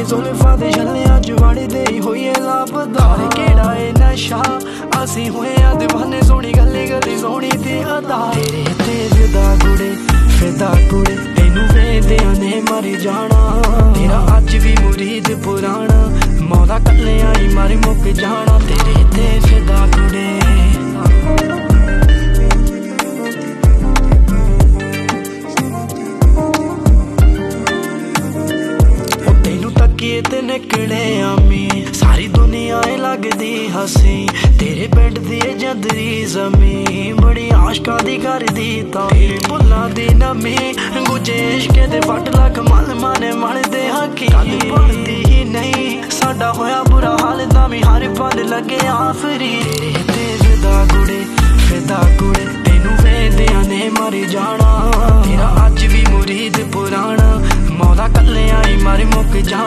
जुल्फां दे छल्लियां च वड़दे ही होइए लापता केड़ा ए नशा असी होए आ दीवाने सोहनी गली गली सोहनी दी अदा तेरे ते फिदा कुड़े तेनू वेंदियां ने मर जाना तेरा अज भी मुरीद पुराना मौला कल्लियां ही मर मुक जाना तेरे ते फिदा कुड़े ते निकले आमी सारी दुनिया लगदी हसी तेरे पिंड दी जंदरी जमी बड़ी आशका दी करदी तेरे भुल्लां दी नमी गुजे इश्के दे फट लख मल माने मलदे हकी बनदी ही नहीं साडा होया बुरा हाल तां हर पल लगे आफरी ते फिदा कुड़े तेनू वेंदियां ने मर जाना तेरा अज भी मुरीद पुराना मौला कल्लियां ही मर मुक जाना।